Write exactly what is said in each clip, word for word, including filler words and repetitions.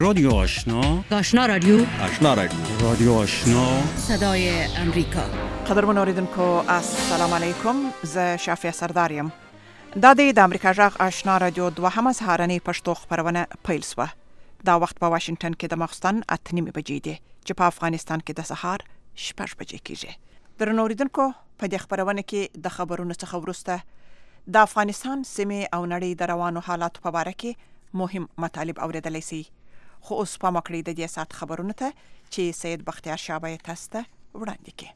رادیو آشنا، آشنا رادیو آشنا رادیو رادیو آشنا، صدای امریکا. قدرمن اوریدونکو السلام علیکم. ز شافیه سرداریم. دا د امریکا جغ آشنا رادیو دوهمه سهارنی پښتو خبرونه پیل شوه. دا وخت په واشنگټن کې د ماخستن اته نیمې بجې دي چې په افغانستان کې د سهار شپږ بجې کېږي. درنو اوریدونکو په دې خبرونه کې د خبرونو څخه وروسته د افغانستان سیمې او نړۍ د روانو حالاتو په اړه کې مهم مطالب اوریدلای شي. خو اوس په مکړې د دې سات خبرونه ته چې سید بختیار شابه تاسو ته وړاندې کړي.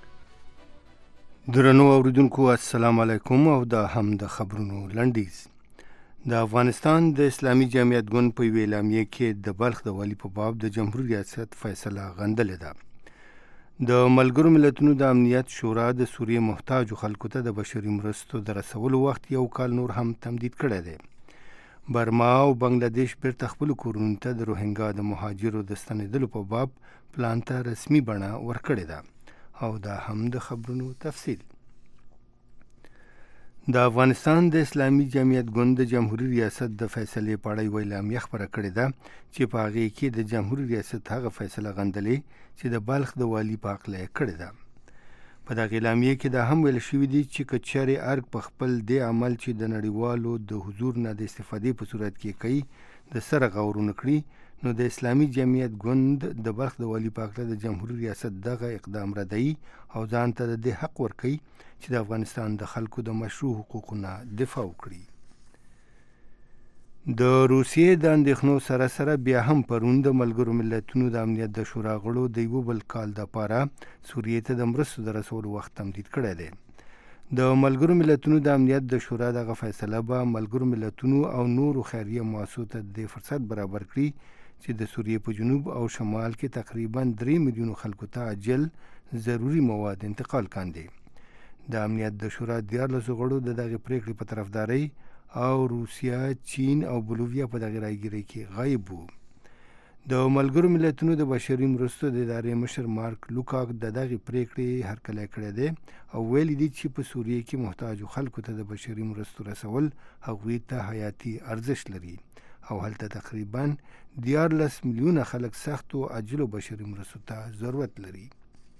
درنو اوریدونکو السلام علیکم او دا هم د خبرونو لنډیز. د افغانستان د اسلامي جمعیت ګوند په ویلامې کې د بلخ د والی په باب د جمهوریت ریاست فیصله غندلې ده. د ملګرو ملتونو د امنیت شورا د سوریې محتاجو خلکو ته د بشري مرستو د رسولو وخت یو کال نور هم تمدید کړی دی. برما او بنگلاديش بیرته خپل کورونو ته د روهینګا د مهاجرو د ستنېدلو په باب پلان ته رسمي بڼه ورکړې ده. او دا هم د خبرونو تفصیل. د افغانستان د اسلامي جمعیت ګوند د جمهوریت ریاست د فیصلې په اړه یوه اعلامیه خپره کړې ده چې په هغې کې د جمهوریت ریاست هغه فیصله غندلې چې د بلخ د والي په هکله یې کړې ده. په دغه اعلامیه کې دا هم ویل شوي دي چې که چېرې ارګ په خپل دې عمل چې د نړیوالو د حضور نه د استفادې په صورت کې کوي د سره غورونه کړي، نو د اسلامي جمعیت ګوند د بلخ د والي په هکله د جمهوریت ریاست دغه اقدام ردوي او ځان ته د دې حق ورکوي چې د افغانستان د خلکو د مشروع حقوقو نه دفاع وکړي. د روسیې د اندېښنو سره سره بیا هم پرون د ملګرو ملتونو د امنیت د شورا غړو د یو بل کال دپاره سوریې ته د مرستو د رسولو وخت تمدید کړی دی. د ملګرو ملتونو د امنیت د شورا دغه فیصله به ملګرو ملتونو او نورو خیریه مؤسسو ته د فرصت برابر کړي چې د سوریې په جنوب او شمال کې تقریبا درې میلیونو خلکو ته عاجل ضروري مواد انتقال کاندي. د امنیت د شورا دیارلسو غړو د دغې پریکړې په طرفدارۍ او روسیا، چین او بولوویا په دغه رایګیرۍ کې غایب وو. د ملګرو ملتونو د بشري مرستو د ادارې مشر مارک لوکاک د دغې پریکړې هرکلی کړی دی او ویلي دي چې په سوریې کې محتاجو خلکو ته د بشري مرستو رسول هغوی ته حیاتي ارزښت لري او هلته تقریبا دیارلس میلیونه خلک سختو عاجلو بشري مرستو ته ضرورت لري.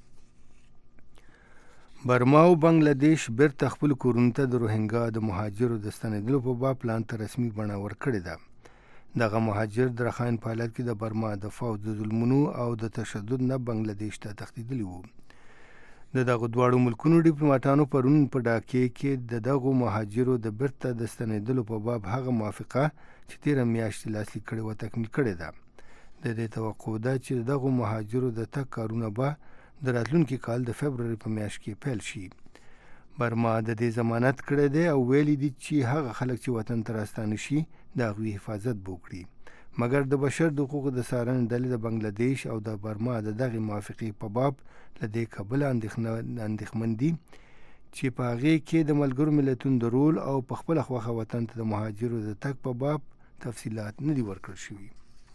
برما او بنگلاديش بیرته خپل کورونو ته د روهینګا د مهاجرو د ستنېدلو په باب پلان ته رسمي بڼه ورکړې ده. دغه مهاجر د رخاین په حالت کې د برما د فوج د ظلمونو او د تشدد نه بنگلاديش ته تښتېدلي وو. د دغو دواړو ملکونو ډیپلوماټانو پرون په ډاکې کې د دغو مهاجرو د بیرته د ستنېدلو په باب هغه موافقه چې تېره میاشت لاسلیک کړې وه تکمیل کړې ده. د دې توقع ده چې د دغو مهاجرو د تګ کارونه به د راتلونکي کال د فبروري په میاشت کې پیل شي. برما د دې ضمانت کړی دی او ویلي دي چې هغه خلک چې وطن ته راستانه شي د هغوی حفاظت به وکړي. مګر د بشر د حقوقو د څارنې ډلې د بنگلاديش او د برما د دغې موافقې په باب له دې کبله اندېښمن دي چې په هغې کې د ملګرو ملتونو د رول او په خپله خوښه وطن ته د مهاجرو د تګ په باب تفصیلات نه دي ورکړل شوي.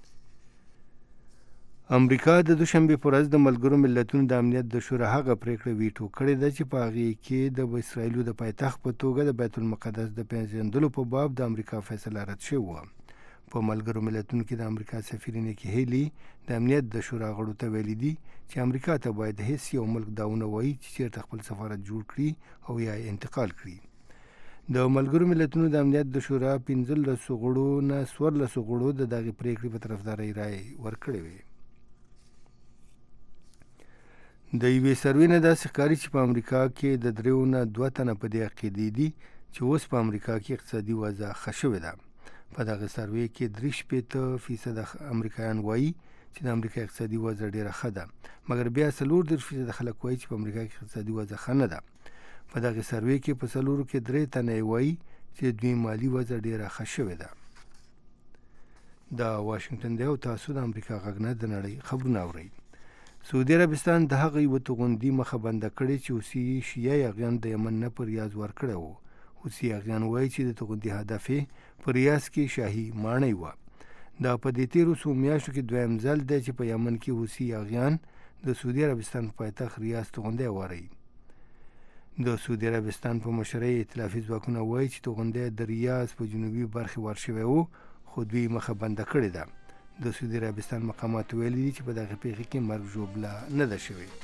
امریکا د دوشنبې په ورځ د ملګرو ملتونو د امنیت د شورا هغه پریکړه ویټو کړې ده چې په هغې کې د اسرائیلو د پایتخت په توګه د بیت المقدس د پېژندلو په باب د امریکا فیصله رد شوې وه. په ملګرو ملتونو کې د امریکا سفیر نیکي هیلي د امنیت د شورا غړو ته ویلي دي چې امریکا ته باید هیڅ یو ملک دا ونه وایي چې چېرته خپل سفارت جوړ کړي او یا یې انتقال کړي. د ملګرو ملتونو د امنیت د شورا پنځلسو غړو نه څوارلسو غړو د دغې پریکړې په طرفدارۍ رایې ورکړې وې. د یوې سروې نه داسې ښکاري چې په امریکا کې د دریو نه دوه تنه په دې عقیدې دي چې اوس په امریکا کې اقتصادي وضع ښه شوې ده. په دغه سروې کې درې شپېته فیصده امریکایان وایي چې د امریکا اقتصادي وضع ډېره ښه ده، مګر بیا څلور دېرش فیصده خلک وایي چې په امریکا کې اقتصادي وضع ښه نه ده. په دغه سروې کې په څلورو کې درې تنه یې وایي چې دوی مالي وضع ډېره ښه شوې ده. دا واشنګټن دی او تاسو د امریکا غږ نه د نړۍ خبرونه اورئ. سعودي عربستان د هغه یوه توغندي مخه بنده کړې چې حوثي شیعه یاغیان د یمن نه په ریاض ورکړی و. حوثي یاغیان وایي چې د توغندي هدف یې په ریاض کې شاهي ماڼۍ وه. دا په دې تېرو څو میاشتو کې دویم ځل دی چې په یمن کې حوثي یاغیان د سعودي عربستان په پایتخت ریاض توغندی واروي. د سعودي عربستان په مشرۍ ائتلافي ځواکونه وایي چې توغندی د ریاض په جنوبي برخې ور شوی و، خو دوی مخه بنده کړې ده. د سعودي عربستان مقامات ویلي دي چې په دغه پیښه کې مرګ ژوبله نه ده شوې.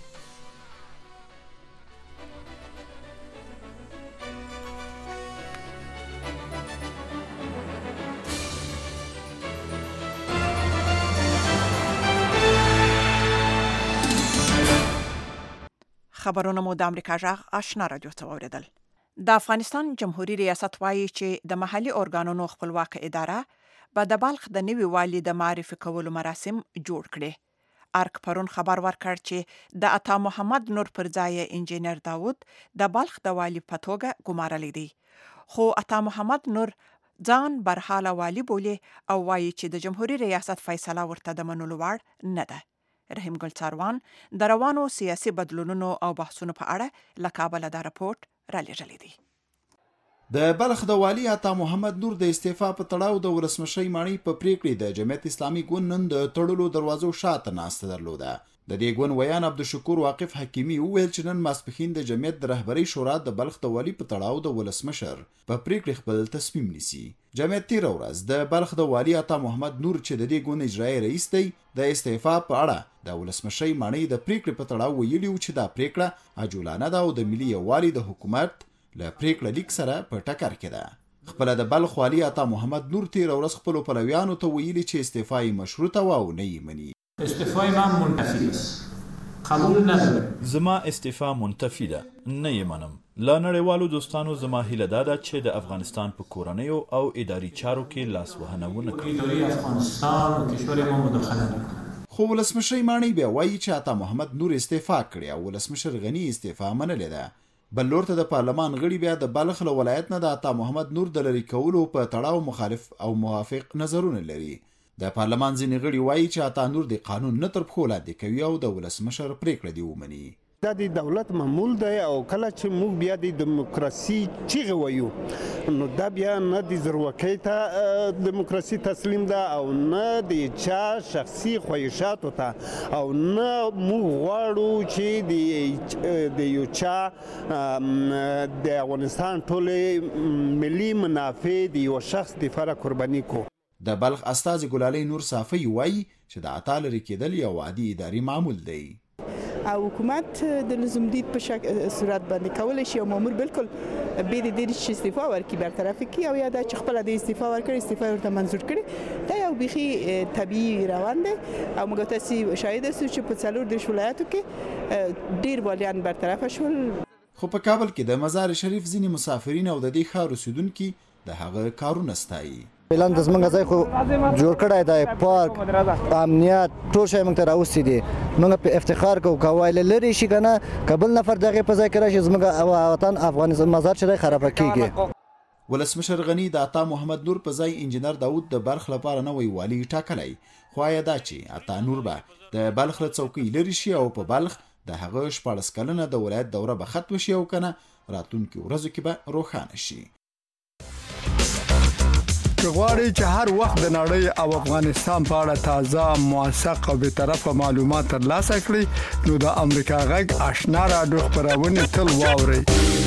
خبرونه مو د امریکا جغ آشنا رادیو ته واوریدل. د افغانستان جمهوریت ریاست وایي چې د محلي ارګانونو خپلواک اداره به د بلخ د نوي والي د معرفي کولو مراسم جوړ کړي. ارک پرون خبر ورکړ چې د عطا محمد نور پر ځای انجینر داوود د بلخ د والي په توګه ګمارلی دی. خو عطا محمد نور ځان برحاله والي بولي او وایي چې د جمهوریت ریاست فیصله ورته د منلو وړ نه ده. رحیم ګل څاروان د روانو سیاسي بدلونونو او بحثونو په اړه له کابل دا راپورټ را لېږلی دی. د بلخ د والي عطا محمد نور د استعفا په تړاو د ولسمشۍ ماڼۍ په پریکړې د جمعیت اسلامي ګوند نن د تړلو دروازو شاته ناسته درلوده. د دې ګوند ویان عبدالشکور واقف حکیمي وویل چې نن ماسپښین د جمعیت د رهبرۍ شورا د بلخ د والي په تړاو د ولسمشر په پریکړې خپل تصمیم نیسي. جمعیت تېره ورځ د بلخ د والي عطا محمد نور چې د دې ګوند اجرایي رئیس دی د استعفا په اړه د ولسمشۍ ماڼۍ د پریکړې په تړاو ویلي و چې دا پریکړه عجولانه ده او د ملي یووالي د حکومت له پریکړه لیک سره په ټکر کې ده. خپل د بلخ والي عطا محمد نور تېره ورځ خپلو پلویانو ته ویلي چې استعفا یې مشروطه و او نه یې مني. استعفای من منتفی است. قبول ندارم. زما استعفا منتفی ده، نه یې منم. لا نړیوالو دوستانو زما هیله دا ده چې د افغانستان په کورنیو او اداري چارو کې لاس وهنه ونه کړي. اداري افغانستان او کشور ما مداخله نکړي. خو ولسمشۍ ماڼۍ بیا وایي چې عطا محمد نور استعفا کړې او ولسمشر غني استعفا منلې ده. بل لور ته د پارلمان غړي بیا د بلخ له ولایت نه د عطا محمد نور د لرې کولو په تړاو مخالف او موافق نظرونه لري. د پارلمان ځینې غړي وایي چې عطا نور د قانون نه تر پښو لاندې کوي او د ولسمشر پریکړه دې ومني. دا د دولت معمول دی او کله چې موږ بیا د دیموکراسي چیغه وایو نو دا بیا نه د زورواکۍ ته دیموکراسي تسلیم ده او نه د چا شخصي خواهشاتو ته او نه موږ غواړو چې د یو چا د افغانستان ټولې ملي منافع د یو شخص دپاره قرباني کو. د بلخ استازي ګلالۍ نور صافی وایي چې د عطا لرې کېدل یو عادي اداري معمول دی. او حکومت د لزومدید په شک صورت باندې کولی شي او مامور بالکل به د دې چې استعفا ورکړي برطرف کړي او یا د خپل د استعفا ورکړي استعفا ورته منظور کړي دا یو بيخي طبيعي روان دی او موږ تاسو شاهد اوسو چې په څلور د ولایتو کې ډیر والیان برطرف شول. خو په کابل کې د مزار شریف ځینې مسافرین او د دې ښار اوسیدونکي د هغه کارونه ستایي. اعلان د زمونږ ځای خو جوړ کړی دی، پارک، امنیت، ټول شی موږ ته راوستي دي. موږ په افتخار کوو که وایله لرې شي که نه که بل نفر د هغې په ځای کې راشي زموږ وطن افغانستان مزار چې دی خرابه کېږي. ولسمشر غني د عطا محمد نور په ځای انجینر داود د بلخ لپاره نوی والي ټاکلی، خو آیا دا چې عطا نور به د بلخ له څوکۍ لرې شي او په بلخ د هغه شپاړس کلنه د ولایت دوره به ختمه شي او که نه راتلونکي ورځو کې به روښانه شي. که غواړئ چې هر وخت د نړۍ او افغانستان په اړه تازه، موثق او بېطرفه معلومات ترلاسه کړئ نو د امریکا غږ آشنا راډیو خپرونې تل واورئ.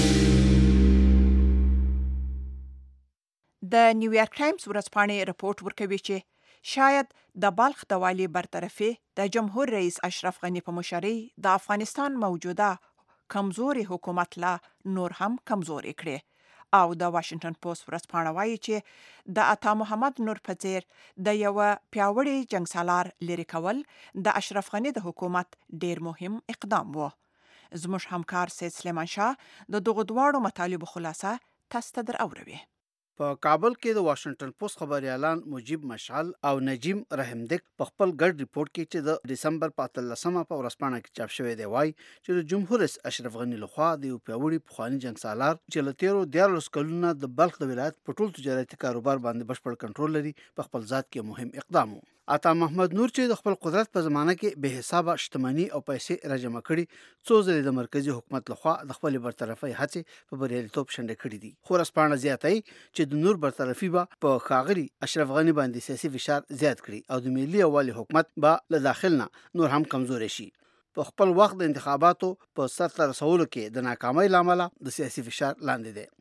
د نیویارک ټایمز ورځپاڼې رپورټ ورکوي چې شاید د بلخ د والي برطرفي د جمهور رئیس اشرف غني په مشرۍ د افغانستان موجوده کمزوري حکومت لا نور هم کمزوري کړي. او د واشنگټن پوسټ ورځپاڼه وایي چې د عطا محمد نور په څیر د یو پیاوړي جنګسالار لري کول د اشرف غني د حکومت ډیر مهم اقدام و. زموږ همکار سید سلیمان شاه د دغه دواړو مطالبو خلاصه تاسو ته دراوروي. په کابل کې د واشنگټن پوسټ خبريالان مجيب مشعل او نجیم رحمدک په خپل ګډ ریپورت کې چې د دسمبر په اتلسمه په ورځپاڼه کې چاپ شوی دی وایي چې د جمهور رئیس اشرف غني لخوا د یو پیاوړي پخواني جنګسالار چې له تیرو دیارلس کلونو د بلخ د ولایت په ټول تجارتي کاروبار باندې بشپړ کنټرول لري په خپل ذات کې مهم اقدام و. عطا محمد نور چې د خپل قدرت په زمانه کې به حسابه شتمنۍ او پیسې راجمع کړي څو ځلې د مرکزی حکومت لخوا د خپل برطرفي هڅې په بریالیتوب شنډې کړې دي. خو ورځپاڼه زیاتوي چې د نور برطرفي به په ښاغلي اشرف غني باندې سیاسي فشار زیات کړي او د ملي یووالي حکومت به له داخل نه نور هم کمزوري شي. په خپل وخت د انتخاباتو په سرته رسولو کې د ناکامۍ له امله د سیاسي فشار لاندې دی.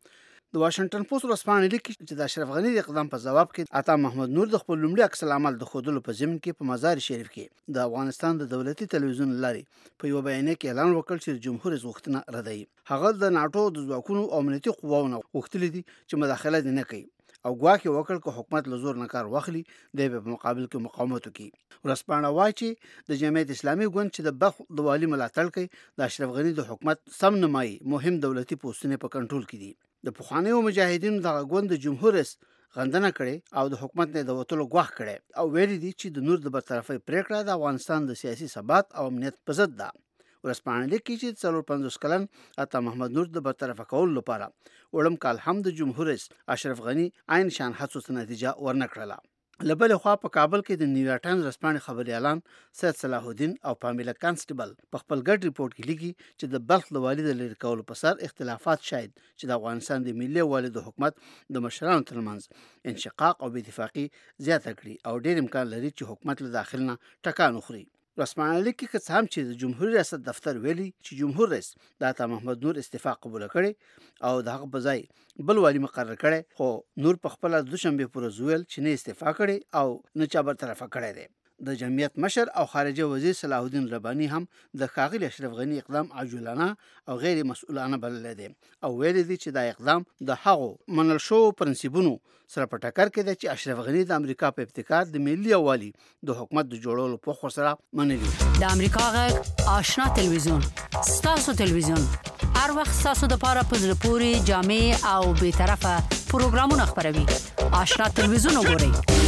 د واشنگټن پوسټ ورځپاڼه لیکي چې د اشرف غنی د اقدام په جواب کې عطا محمد نور د خپل لومړي عکس العمل د ښودلو په ضمن کې په مزار شریف کې د افغانستان د دولتي تلویزیون لارې په یو بیان کې اعلان وکړ چې جمهور رئیس غوښتنه ردوي. هغه د ناټو د ځواکونو او امنیتي قواونو غوښتلي دي چې مداخله دې نه کوي او ګواکې وکړ که حکومت له زور نه کار واخلي دی به په مقابل کې مقاومت وکړي. ورځپاڼه وایي چې د جمعیت اسلامي ګوند چې د بلخ د والي ملاتړ کوي د اشرف غنی د حکومت سم نمایي مهم دولتي پوسټونه په کنټرول کې دي. د پخوانیو مجاهدینو دغه ګوند د جمهور رئیس غندنه کړې او د حکومت نه د وټولو غواخ کړي او ویلي دي چې د نور د برطرفي پریکړه د افغانستان د سیاسي ثبات او امنیت په ضد ده. ورځپاڼه لیکي چې څلور پنځوس کلن عطا محمد نور د برطرفه کولو لپاره وړم کال هم د جمهور رئیس اشرف غنی عین شان هڅو ته نتیجه ورنکړله. له بلې خوا په کابل کې د نیویارک ټایمز ورځپاڼې خبري اعلان سید صلاح الدین او پامیلا کانسټیبل په خپل ګډ ریپورت کې لیکي چې د بلخ د والي د لرې کولو په سر اختلافات شاید چې د افغانستان د ملي والي د حکومت د مشرانو ترمنځ انشقاق او بې اتفاقي زیاته کړي او ډېر امکان لري چې حکومت له داخل نه ټکان وخوري. ورځپاڼه لیکي که څه هم چې د جمهوریت ریاست دفتر ویلي چې جمهور رئیس د عطا محمد نور استعفا قبول کړي او د هغه په ځای بل والي مقرر کړي، خو نور په خپل د دوشنبه پر ورځ ویل چې نه استعفا کړي او نه چا برطرفه کړي دی. د جمعیت مشر او خارجه وزیر صلاح الدین رباني هم د ښاغلي اشرف غنی اقدام عاجلانه او غیر مسؤلانه بللی دی او ویلي دي چې دا اقدام د هغو منل شوو پرنسیپونو سره په ټکر کې دی چې اشرف غنی د امریکا په ابتکار د ملي یووالي د حکومت د جوړولو په خور سره منلي. د امریکا غږ آشنا تلویزیون ستاسو تلویزیون هر وخت ستاسو د پاره په زړه پورې جامع او بیطرفه پروګرامونه خپروي. آشنا تلویزیون وګورئ.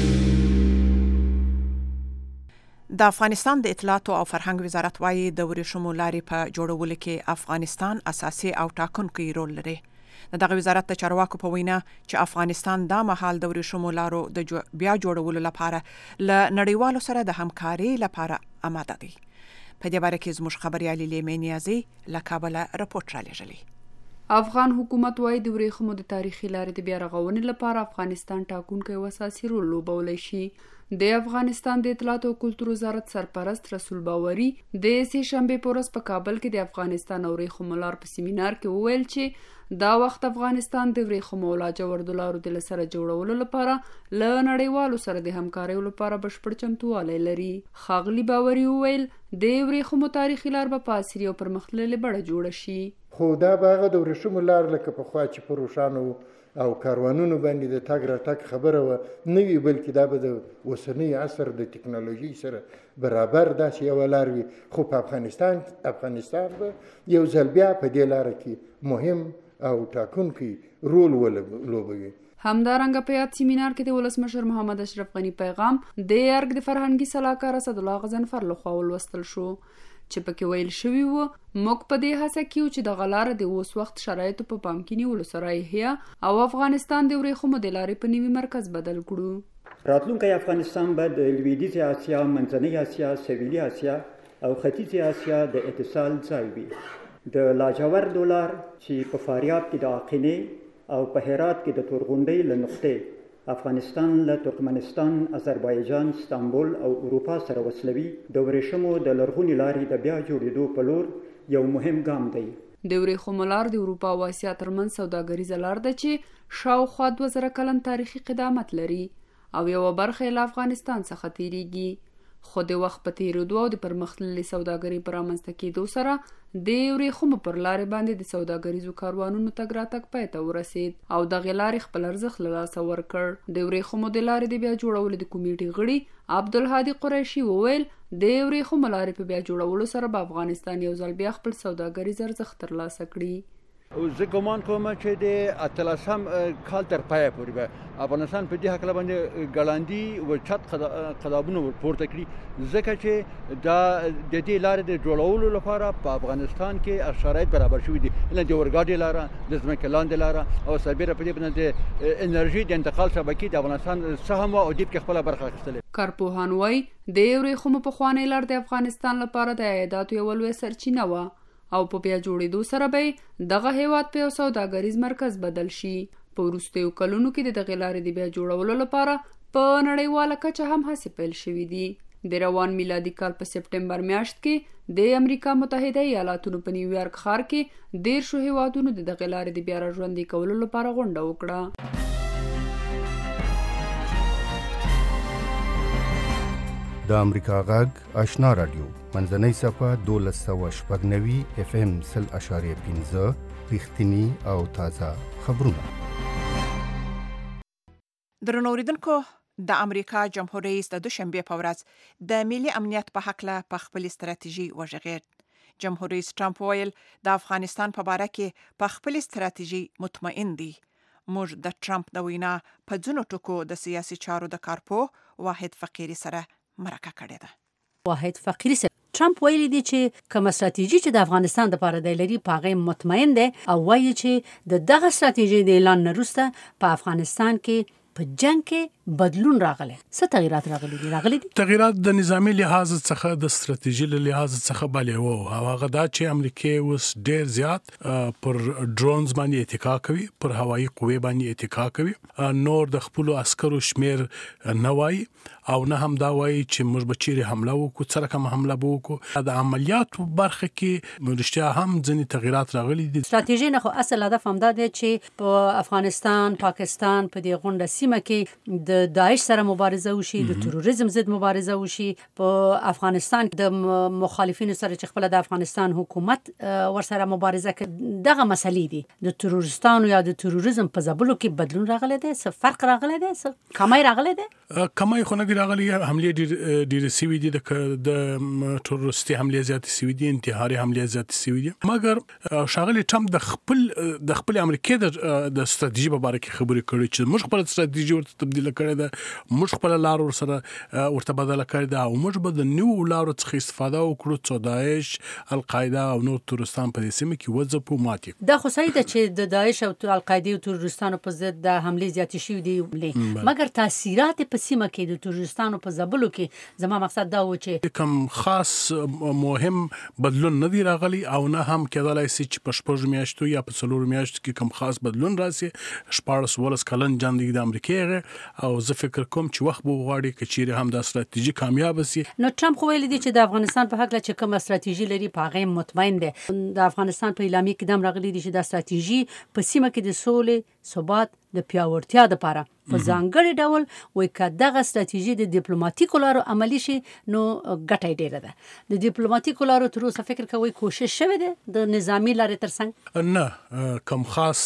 د افغانستان د اطلاعات او فرهنګ وزارت وايي د ورېښمو لارې په جوړولو کې افغانستان اساسي او ټاکونکی رول لري. د دغه وزارت د چارواکو په وینا چې افغانستان دا مهال د ورېښمو لارو د جو بیا جوړولو لپاره له نړیوالو سره د همکاري لپاره آماده دی. په دې باره کې زموږ خبريالي لیمې نیازي له کابل راپورټ را لېږلی. افغان حکومت وايي د ورېښمو د تاریخي لارې د بیا رغونې لپاره افغانستان ټاکونکی او اساسي رول لوبولی شي. د افغانستان د اطلاعات او کلتور وزارت سرپرست رسول باوري د سه شنبه په ورځ په کابل کې د افغانستان او ورېښمو لار په سیمینار کې وویل چې دا وخت افغانستان د ورېښمو او لاجوردو لارو د سره جوړولو لپاره له نړیوالو سره د همکارۍ لپاره بشپړ چمتووالی لري. ښاغلي باوري وویل د ورېښمو تاریخي لار به په عصري او پرمختللې بڼه جوړه شي. خو دا به هغه د ورېښمو لار لکه پخوا چې په روښانو او کاروانونو باندې د تګ راتګ خبره وه نه وي، بلکې دا به د اوسني عصر د ټکنالوژي سره برابر داسې یوه لار وي. خو په افغانستان افغانستان به یو ځل بیا په دې لاره کې مهم او ټاکونکی رول ولوبوي. همدارنګه په یاد سیمینار کې د ولسمشر محمد اشرف غنی پیغام د ارګ د فرهنګي سلاکار اسدالله غضنفر لخوا ولوستل شو چې پکې ویل شوي وو موږ په دې هڅه کې چې د غلاره د اوس وخت شرایطو په پام کې نیولو سره یې او افغانستان د ورېښمو د لارې په نوي مرکز بدل کړو. راتلونکی افغانستان به د لویدیځې اسیا، منځنۍ اسیا، سویلي اسیا او ختیځې اسیا د اتصال ځای وي. د لاجوردو لار چې په فاریاب کې د عقینې او په هرات کې د تورغونډۍ له نقطې افغانستان له ترکمنستان، آذربایجان، استانبول او اروپا سره وصلوي د ورېښمو د لرغونې لارې د بیا جوړېدو په لور یو مهم ګام دی. د ورېښمو لار د اروپا او اسیا ترمنځ سوداګریزه لار ده چې شاوخوا دوه زره کلن تاریخي قدامت لري او یوه برخه یې له افغانستان څخه تیریږي. خو د وخت په تیریدو او د پرمختللې سوداګرۍ په رامنځته کېدو سره د ورېښمو پر لارې باندې د سوداګریزو کاروانونو تګ راتګ پای ته ورسېد او دغې لارې خپل ارزښت له لاسه ورکړ. د ورېښمو د لارې د بیا جوړولو د کمیټې غړي عبدالهادي قریشي وویل د ورېښمو لارې په بیا جوړولو سره به افغانستان یو ځل بیا خپل سوداګریز ارزښت ترلاسه کړي. زه ګمان کوم چې د اتلسم کال تر پایه پورې به افغانستان په دې هکله باندې ګړندي و چت قدمونه پورته کړي، ځکه چې دا د دې لارې د جوړولو لپاره په افغانستان کې شرایط برابر شوي دي. نه د اورګاډي لاره، د ځمکې لاندې لاره او سربیره په دې باندې د انرژي د انتقال شبکې د افغانستان سهم او دې کې خپله برخه اخیستلې. کارپوهان وایي د ورېښمو پخوانۍ لار د افغانستان لپاره د عایداتو یوه لویه سرچینه وه او په بیا جوړېدو سره به دغه هیواد په یو سوداګریز مرکز بدل شي. په وروستیو کلونو کې د دغې لارې د بیا جوړولو لپاره په نړیواله کچه هم هڅې پیل شوي دي. د روان میلادي کال په سپټمبر میاشت کې د امریکا متحده ایالاتونو په نیویارک ښار کې دیرشو هیوادونو د دغې لارې د بیا راژوندي کولو لپاره غونډه وکړه. د امریکا غږ آشنا رادیو منځنۍ صفحه دولس سوه شپږ نوي اف ام سل اشاریه پنځه رښتیني او تازه خبرونه. درنو اوریدونکو، د امریکا جمهور رئیس د دوشنبه په ورځ د ملي امنیت په حق له په خپل ستراتیژي وژغېد. جمهور رئیس ټرمپ ویل د افغانستان په باره کې په خپل ستراتیژي مطمئن دي. موږ د ټرمپ د وینا په ځینو ټکو د سیاسي چارو د کارپوه واحد فقیری سره مرکه کړې ده. واحد فقیری سره ټرمپ ویلي دی چې کوم ستراتیژي چې د افغانستان لپاره دی لري په هغه مطمئن دی او وایي چې د دغه ستراتیژي د اعلان نه وروسته په افغانستان کې په جنگ کې بدلون راغلی. څه تغیرات راغلي دي؟ راغلي دي تغیرات د نظامی لحاظ څخه د ستراتیژي له لحاظ څخه بلې وو. هغه دا چې امریکا اوس ډیر زیات پر ډرونز باندې اتکا کوي، پر هوایي قوې باندې اتکا کوي. نور د خپل عسکرو شمیر نه وایي او نه هم دا وایي چې موږ به چیرې حمله وکړو، سره کوم حمله به وکړو. د عملیاتو برخه کې رښتیا هم ځینې تغیرات راغلي دي. ستراتیژي نه خو اصل هدف هم دا دی چې په افغانستان، پاکستان په دې غونډه سیمه کې د داعش سره مبارزه وشي، د تروریزم ضد مبارزه وشي. په افغانستان د مخالفینو سره چې خپل د افغانستان حکومت ورسره مبارزه کوي، دغه مسلې دي. د تروریستانو یا د تروریزم په ځبلو کې بدلون راغلی دی، څه فرق راغلی دی، څه کمای راغلی دی؟ کمای خو نه دی راغلی. حملې ډېر ډېر سوي دي، د تروریستي حملې زیاتې سوي دي، انتحاري حملې زیاتې سوي دي. مګر ښاغلی ټرمپ د خپل د خپل امریکا د ستراتیژي په اړه کې خبرې کړې چې موږ خپل ستراتیژي ورته تبدیل کړې ده، موږ خپل لار ورسره ورته بدله کړې ده او موږ به د نوو لارو څخه استفاده وکړو څو داعش، القاعده او نور تروریستان په دې سیمه کې وځپو، مات کړو. دا خو صحیح ده چې د داعش او القاعده او تروریستانو په ضد د حملې زیاتې شوي دي، مګر تاثیرات په سیمه کې د تروریستانو په ځبلو کې زما مقصد دا و چې کوم خاص مهم بدلون نه دی راغلی او نه هم کېدلای شي چې په شپږ میاشتو یا په څلورو میاشتو کې کوم خاص بدلون راسي. شپاړس ولس کلن جنګ د امریکا او زه فکر کوم چې وخت به وغواړي که چیرې هم دا ستراتیژي کامیاب شي. نو ټرمپ خو ویلي دی چې د افغانستان په حق چې کوم ستراتیژي لري په هغه مطمئن دی. د افغانستان په اعلامیه کې دم راغلي دي چې دا ستراتیژي په سیمه کې د سولې، ثبات، د پیاوړتیا لپاره په ځانګړي ډول وایي که دغه ستراتیژي د ډیپلوماټیکو لارو عملي شي نو ګټه یې ډېره ده. د ډیپلوماټیکو لارو تر اوسه فکر کوئ کوشش شوی دی د نظامي لارې ترڅنګ؟ نه، کوم خاص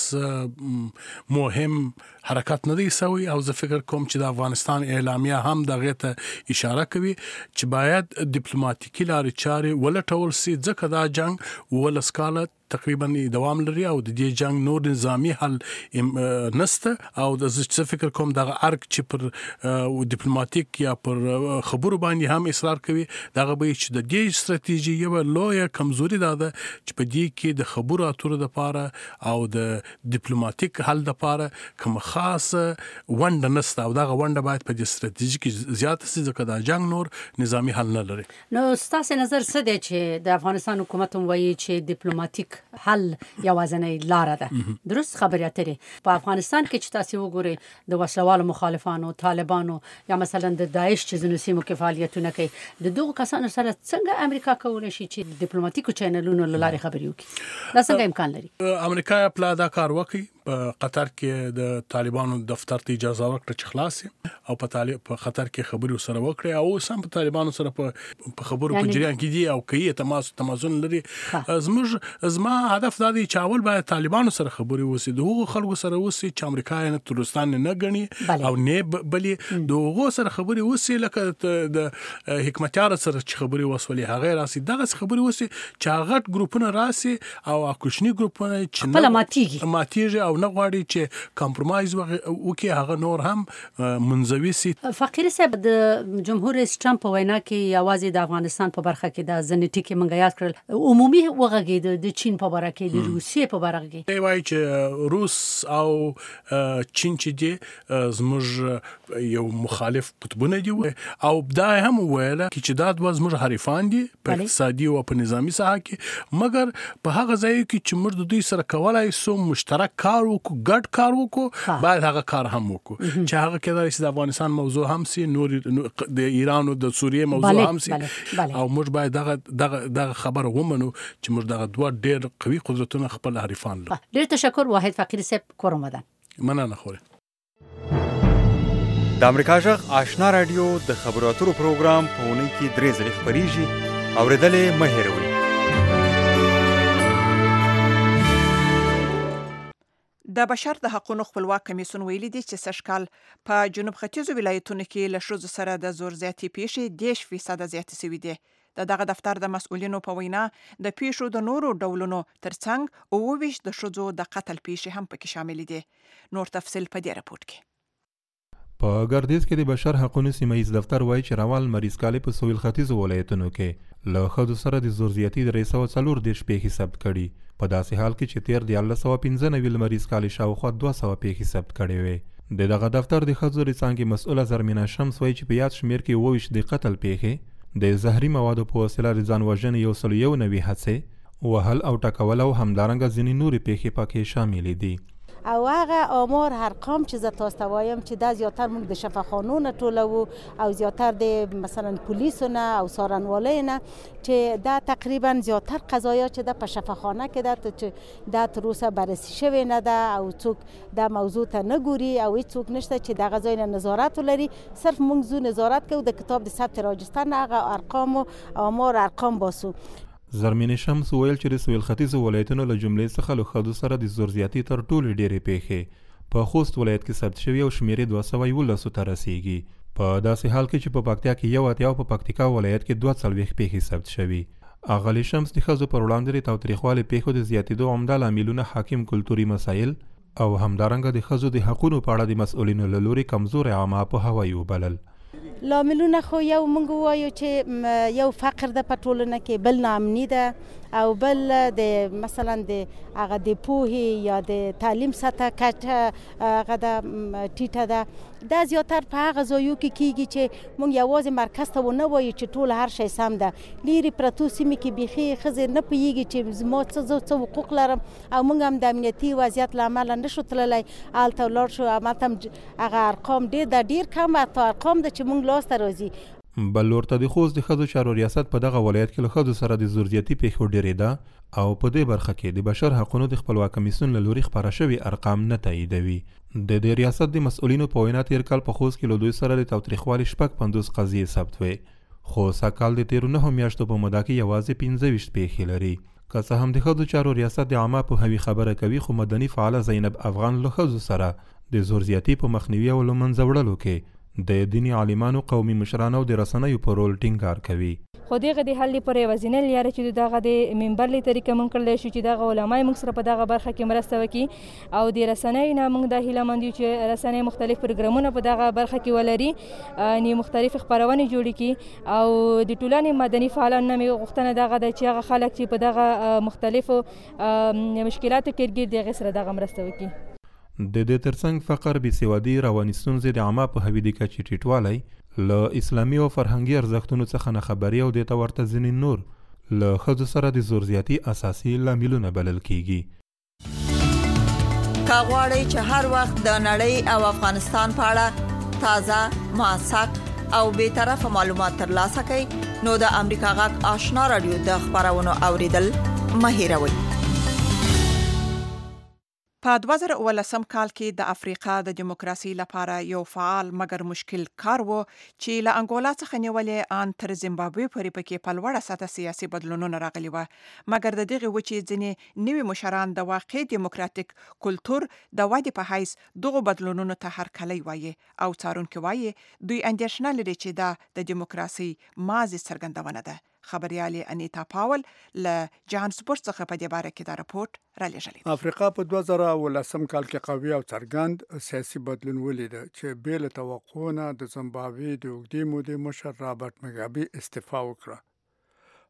مهم حرکت نه دی سوی او زه فکر کوم چې د افغانستان اعلامیه هم دغه ته اشاره کوي چې باید ډیپلوماټیکي لارې چارې ولټول شي، ځکه دا جنگ ولس کاله تقریبا دوام لري او د دې جنگ نور نظامی حل نسته. او د زه فکر کوم دغه ارګ چې پر ډیپلوماټیک یا پر خبرو باندې هم اصرار کوي، دغه به چې د دې ستراتیژي یو لویه کمزوري ده چې په دې کې د خبرو اترو لپاره او د ډیپلوماټیک حل لپاره کوم خاص ونډه نسته او دغه ونډه باید په دې ستراتیژي کې زیاته شي، ځکه دا جنگ نور نظامی حل نه لري. نو ستاسو نظر څه دی چې د افغانستان حکومت هم وایي چې ډیپلوماټیک حل یوازینۍ لاره ده؟ درست خبرې اترې په افغانستان کې چې تاسو وګورئ د وسلوالو مخالفانو، طالبانو یا مثلا د داعش چې ځینو سیمو کې فعالیتونه کوي، د دغو کسانو سره څنګه امریکا کولی شي چې ډیپلوماټیکو چینلونو له لارې خبرې وکړي؟ دا څنګه امکان لري؟ امریکا پلا دا کار وکړي، په قطر کې د طالبانو دفتر ته اجازه ورکړه چې خلاص او په طالب په قطر کې خبرې سره وکړي او سم په طالبانو سره په خبرو په جریان کې دي او کوي تماس تمازن لري. زموږ زما هدف دا دی چې اول باید طالبانو سره خبرې وسی، دغه خلکو سره وسی چې امریکا نه ترستان نه غني او نه بلی دغه سره خبرې وسی، لکه د حکمتیار سره چې خبرې وسولې هغه راسي، دغه خبرې وسی چې هغه ګروپونه راسي او اکوشنی ګروپونه چې خپل ماتيږي ماتيږي او نه غواړي چې کمپرمایز وکړي، هغه نور هم منزوي سي. فقیر صاحب، د جمهور رئیس ټرمپ په وینا کې یوازې د افغانستان په برخه کې د ځنې ټکي منګه یاد کړل، عمومي وغږېد د چین په باره کې د روسیې په باره کې دی وایي چې روس او چین چې دی زموږ یو مخالف قطبونه دي او دا هم ویل چې دا دوه زموږ حریفان دي په اقتصادي او په نظامی ساحه کې، مګر په هغه ځای کې چې موږ د دوی سره کولای سو مشترک کار وکړو، ګډ کار وکړو، باید هغه کار هم وکړو چې هغه کېدای شي د افغانستان موضوع هم سي، نور د ایران او د سوریې موضوع هم سي، او موږ باید دغه دغه دغه خبر ومنو چې موږ دغه دوه ډېر قوي قدرتونه خپل حریفان لرو. ډېر تشکر واحد فقیر صاحب کورمدان. مننه خوري. د امریکا جغ آشنا رادیو د خبرو اترو پروګرام په اونۍ کې درې ځلې خپریږي، اورېدلې مه هېروئ. د بشر د حقوقو خپلواک کمیسیون ویلي دی چې سږکال په جنوب ختیځو ولایتونو کې له ښځو سره د زور زیاتې پیښې دېرش فیصده زیاتې شوي دي. د دغه دفتر د مسؤلینو په وینا د پیښو د نورو ډولونو ترڅنګ اووه ویشت د ښځو د قتل پیښې هم پکې شامل دي. نور تفصیل په دې راپورټ کې. په ګردیز کې د بشر حقوقو سیمه دفتر وایي چې راوال مریض کالي په سویل ختیځو ولایتونو کې له ښځو سره د زور زیاتي درې سوه څلور دېرش پیښې ثبت کړي، په داسې حال کې چې تیر دیارلس سوه پنځه نوي مریض کالي شاوخوا دوه سوه پیښې ثبت کړې وې. د دغه دفتر د ښځو د څانګې مسؤله زرمینه شمس وایي چې په یاد شمېر کې اووه ویشت د قتل پیښې، د زهري موادو په وسیله د ځان وژنې یو سل یو نوي هڅې، وهل او ټکول او همدارنګه ځینې نورې پیښې پکې شاملې دي. او هغه آمار ارقام چې زه تاسو ته وایم چې دا زیاتر موږ د شفاخانو نه ټولوو او زیاتر د مثلا پولیسو نه او څارنوالۍ نه، چې دا تقریبا زیاتر قضایا چې د په شفاخانه کې ده چې دا تر اوسه بررسي شوې نه ده او څوک دا موضوع ته نه ګوري او هیڅوک نشته چې دغه ځای نه نظارت ولري. صرف موږ زو نظارت کوو د کتاب د ثبت راجستر نه هغه ارقام او آمار ارقام باسو. زرمینې شمس ویل چې د سویل ختیځو ولایتونو له جملې څخه له ښځو سره د زور زیاتي تر ټولو ډېرې پیښې په خوست ولایت کې ثبت شوي او شمېر یې دوه سوه یولسو ته رسیږي، په داسې حال کې چې په پکتیا کې یو اتیا او په پکتیکا ولایت کې دوه څلوېښت پیښې ثبت شوي. اغلې شمس د ښځو پر وړاندې د تاوتریخوالي پیښو د زیاتېدو عمده لاملونه حاکم کلتوري مسایل او همدارنګه د ښځو د حقونو په اړه د مسؤلینو له لوري کمزورې عامه پوهاوی وبلل. لاملونه خو یو موږ وایو چې یو فقر ده په ټولنه کې، بل ناامني ده او بل د مثلا د هغه د پوهې یا د تعلیم سطح کچه هغه د ټیټه ده. دا زیاتر په هغه ځایو کې کیږي چې موږ یوازې مرکز ته ونه وایو چې ټول هر شی سم ده، لیرې پرتو سیمې کې بیخي ښځې نه پوهېږي چې زما څه زه څه حقوق لرم او موږ هم د امنیتي وضعیت له امله نشو تللی. هلته ولاړ شو همالته هم هغه ارقام ډېر ده، ډېر کم حتی ارقام ده چې موږ لاسته راځي. بل ورته د خوست د ښځو چارو ریاست په دغه ولایت کې له ښځو سره د زور زیاتي پیښو ډېرېده او په دې برخه کې د بشر حقوقو د خپلواک کمیسیون له لوري خپاره شوي ارقام نه تاییدوي. د دې ریاست د مسؤلینو په وینا تیر کال په خوست کې له دوی سره د تاوتریخوالي شپږ پنځوس قضیې ثبت وې، خو سږکال د تیرو نهو میاشتو په موده کې یوازې پنځه ویشت پیښې لري. که څه هم د ښځو چارو ریاست د عامه پوهاوي خبره کوي، خو مدني فعاله زینب افغان له ښځو سره د زور زیاتي په مخنیوي او له منځه وړلو کې د دیني عالمانو، قومي مشرانو او د رسنیو په رول ټینګار کوي. خو دغه د حل پر یوازینۍ لاره چې دغه د منبر له طریقې مونږ کړلی شو چې دغه علماء موږ سره په دغه برخه کې مرسته وکړي او د رسنیو نه موږ د هیله مند یو چې رسنۍ مختلف پروګرامونه په دغه برخه کې ولري، نو مختلف خبرونه جوړ کړي او د ټولنې مدني فعالان نه غوښتنه دغه د چې هغه خلک چې په دغه مختلفو مشکلاتو کې ګیر دغه سره دغه مرسته وکړي. د دې ترڅنګ فقر، بېسوادي، رواني ستونزې، د عامه پوهاوي د کچې ټیټوالی، له اسلامي او فرهنګي ارزښتونو څخه ناخبري او دې ته ورته ځینې نور له ښځو سره د زور زیاتي اساسي لاملونه بلل کیږي. که غواړئ چې هر وخت د نړۍ او افغانستان په اړه تازه، موثق او بې طرفه معلومات ترلاسه کړئ، نو د امریکا غږ آشنا رادیو د خبرونو اوریدل مه هېروئ. په دوه زره اوولسم کال کې د افریقا د دیموکراسي لپاره یو فعال مګر مشکل کار و چې له انګولا څخه نیولې ان تر زیمبابوې پورې پکې په لوړه سطحه سیاسي بدلونونه راغلي وو، مګر د دغه وچې ځینې نوي مشران د واقعي دیموکراتیک کلتور د ودې په حیث دغه بدلونونو ته هرکلی وایي او څارونکي وایي دوی اندېښنه لري چې دا د دیموکراسي ماضي څرګندونه ده. خبريالي انیتا پاول له جانسبورګ څخه په دې باره کې دا راپورټ را لېږلی. افریقا په دوه زره اوولسم کال کې قوي او څرګند سیاسي بدلون ولید چې بې له توقع نه د زیمبابوې د اوږدې مودې مشر رابرټ مګابي استعفا وکړه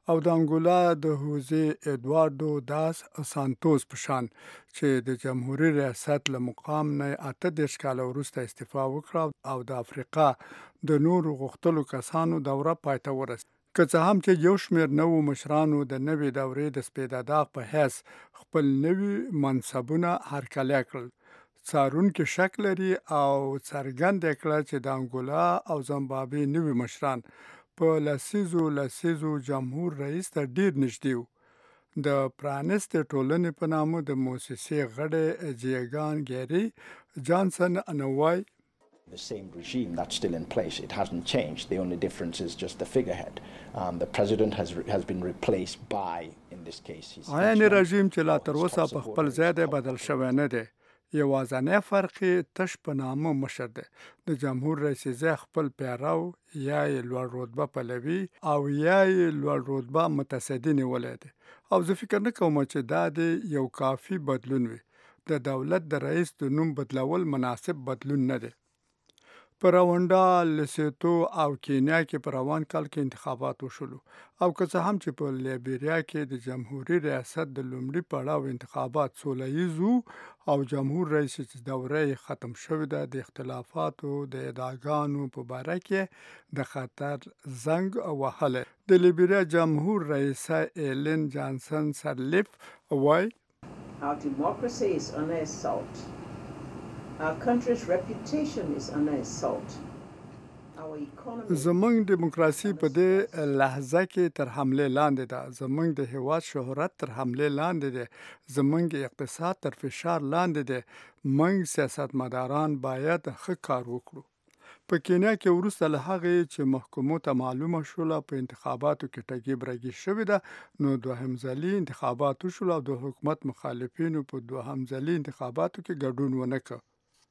او د انګولا د هوزي ادواردو داس سانتوس په شان چې د جمهوریت ریاست له مقام نه اته دیرش کاله وروسته استعفا وکړه او د افریقا د نورو غښتلو کسانو دوره پای ته ورسېده. که څه هم چې یو شمېر نوو مشرانو د نوې دورې د سپېدادا په حیث خپل نوي منصبونه هرکلی کړل، څارونکي شک لري او څرګنده کړه چې د انګولا او زیمبابوې نوي مشران په لسیزو لسیزو جمهور رئیس ته ډیر نږدې وو. د پرانیستې ټولنې په نامه د موسسې غړی جیګان ګیری جانسن انوای The same regime that's still in place. It hasn't changed. The only difference is just the figurehead. Um, the president has re- has been replaced by, in this case, his عین رژیم چې لا تر اوسه په خپل ځای دی بدل شوی نه دی. یوازینی فرق یې تش په نامه مشر دی. د جمهور رئیس ځای خپل پیرو یا یې لوړ رتبه پلوي او یا یې لوړ رتبه متصدی نیولی دی او زه فکر نه کوم چې دا د یو کافي بدلون وي. د دولت د رئیس د نوم بدلول مناسب بدلون نه دی. په راونډا، لسوتو او کینیا کې په روان کال کې انتخابات وشولو او که څه هم چې په لیبریا کې د جمهوریت ریاست د لومړي پړاو انتخابات سوله ییز او جمهور رئیس چې دوره یې ختم شوې ده، د اختلافاتو د ادعاګانو په باره کې د خطر زنګ وهلی. د لیبریا جمهور رئیسه ایلن جانسن سرلیف وایي Our democracy is under assault. Our country's reputation is under assault. Our economy زمونږ دیموکراسي په دې لحظه کې تر حمله لاندې ده. زمونږ د هیواد شهرت تر حمله لاندې ده. زمونږ اقتصاد تر فشار لاندې ده. موږ سیاستمداران باید ښه کار وکړو. په کینیا کې وروسته له هغې چې محکمو ته معلومه شوله په انتخاباتو کې ټګي برګي شوې ده، نو دوهم ځلي انتخابات وشول او د حکومت مخالفینو په دوهم ځلي انتخاباتو کې ګډون ونه کړ.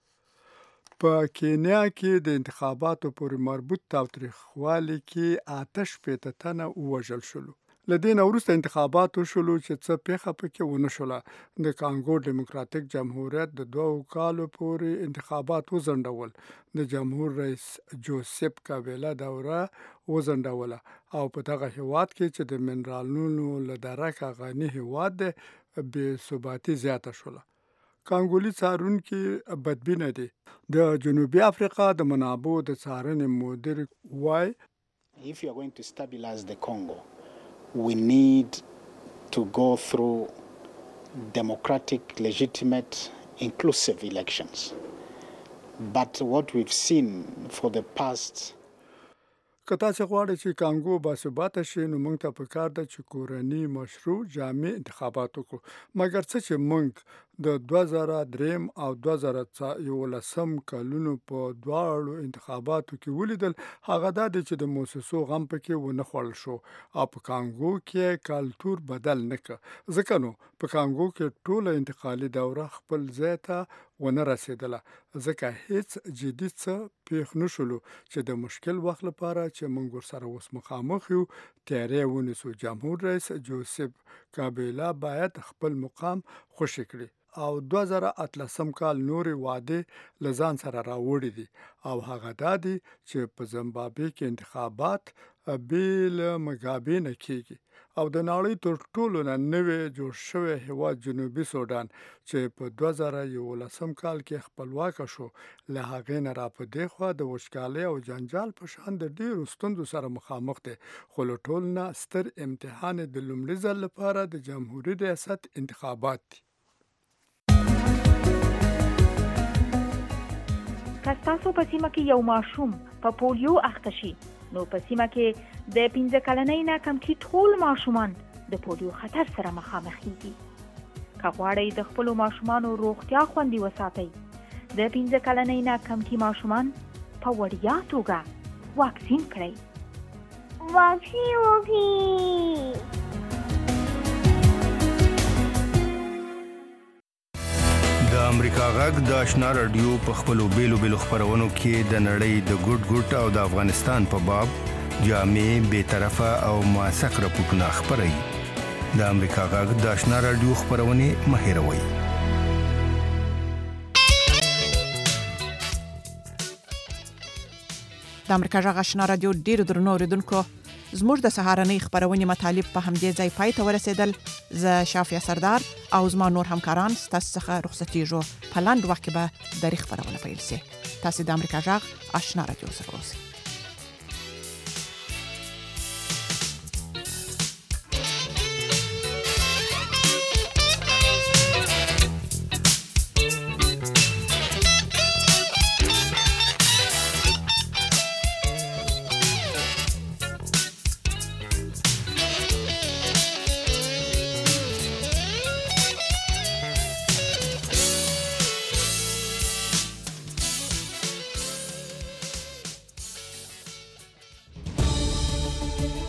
په کینیا کې د انتخاباتو پورې مربوط تاوتریخوالي کې اته شپېته تنه ووژل شولو. له دې نه وروسته انتخابات وشولو چې څه پیښه پکې ونه شوله. د کانګو ډیموکراتیک جمهوریت د دوو کالو پورې انتخابات وځنډول. د جمهور رئیس جوزیف کابیلا دوره وځنډوله او په دغه هیواد کې چې د منرالونو له درکه غني هیواد دی بې ثباتي زیاته شوله. کانګولي څارونکي بدبینه دي. د جنوبي افریقا د منابعو د څارنې مدیر وای If you are going to stabilize the Congo, we need to go through democratic, legitimate, inclusive elections. But what we've seen for the past که تاسو غواړئ چې کانګو باثباته شي نو موږ ته پکار ده چې کورني مشروع جامع انتخابات وکړو. مګر څه چې موږ د دوه زره دریم او دوه زره یولسم کلونو په دواړو انتخاباتو کې ولیدل هغه دا دی چې د موسسو غم پکې ونه خوړل شو او په کانګو کې کلتور بدل نه کړ. ځکه نو په کانګو کې ټوله انتقالي دوره خپل ځای ته ونه رسېدله. ځکه هیڅ جدي څه پیښ نه شولو چې د مشکل وخت لپاره چې موږ ورسره اوس مخامخ یو تیاری ونیسو. جمهور رئیس جوزیف کابیلا باید خپل مقام خوشي کړي او دوه زره اتلسم کال نورې وعدې له ځان سره راوړي دي او هغه دا دي چې په زیمبابوې کې انتخابات بې له مګابې نه کېږي او د نړۍ تر ټولو نه نوې جوړ شوی هیواد جنوبي سودان چې په دوه زره یولسم کال کې خپلواکه شو له هغې نه را په دې خوا د وچکالۍ او جنجال په شان د ډېرو ستونزو سره مخامخ دی. خو له ټول نه ستر امتحان د لومړي ځل لپاره د جمهوري ریاست انتخابات دي. که ستاسو په سیمه کې یو ماشوم په پولیو اخته شي نو په سیمه کې د پنځه کلنۍ نه کمتي ټول ماشومان د پولیو خطر سره مخامخ کیږي. که غواړئ د خپلو ماشومانو روغتیا خوندي وساتئ د پنځه کلنۍ نه کمتي ماشومان په وړیا توګه واکسین کړئ. واکسین وکړئ. د امریکا غږ د آشنا رادیو په خپلو بیلو بیلو خبرونو کې د نړۍ د ګډ ګډ او د افغانستان په باب جامع بے طرفه او موثق راپورټونه خبري. د امریکا غږ د آشنا رادیو خبرونه مهیروي. د امریکا غږ آشنا رادیو ډیرو درنو اوریدونکو زموږ د سهارنۍ خبرونې مطالب په همدې ځای پای ته ورسېدل. زه شافیه سردار او زما نور همکاران ستاسو څخه رخصتېږو. په لاندې وخت کې به درې خبرونه پیل شي. تاسو د امریکا غږ آشنا رادیو سره اوسئ.